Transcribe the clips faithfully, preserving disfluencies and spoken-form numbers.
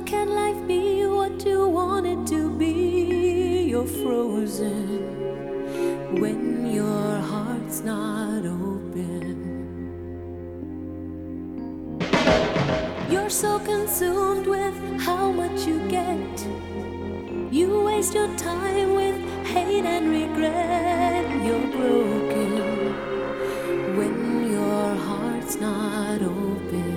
can life be what you want it to be? You're frozen when your heart's not open. You're so consumed with how much you get. You waste your time with hate and regret. You're broken when your heart's not open.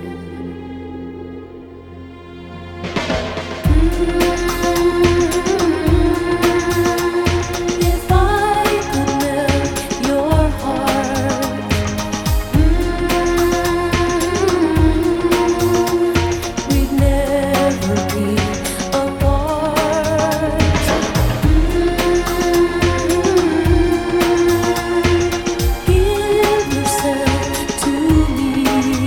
If I could melt your heart, we'd never be apart. Give yourself to me.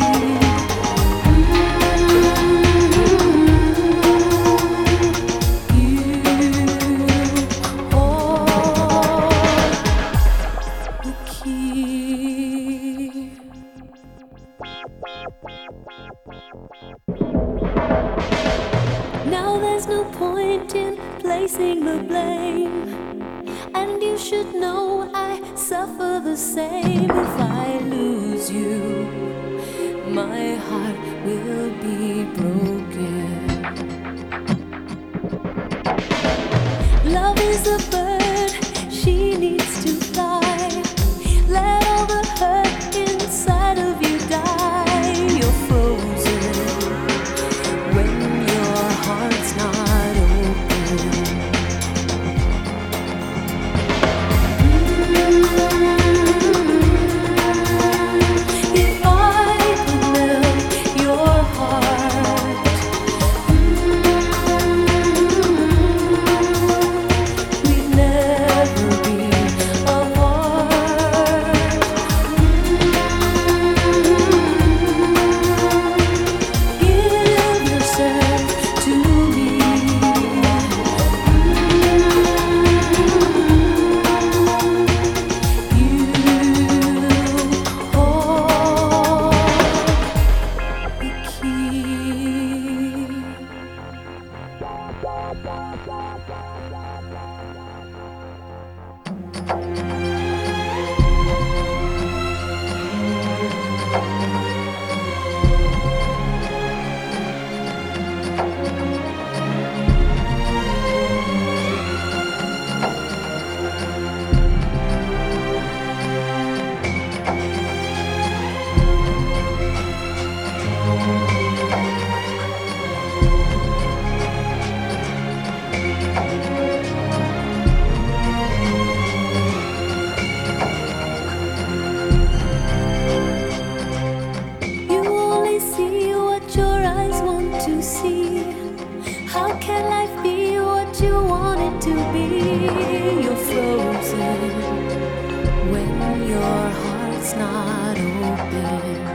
Now there's no point in placing the blame, and you should know I suffer the same. If I lose you, my heart will be broken. Love is a bird, she needs to fly. Let all the hurt inside of you die. You're frozen when your heart's not open. If I could melt your heart, we'd never be apart. Give yourself to me. You hold the key. You only see what your eyes want to see. How can life be what you want it to be? You're frozen when your heart's not open.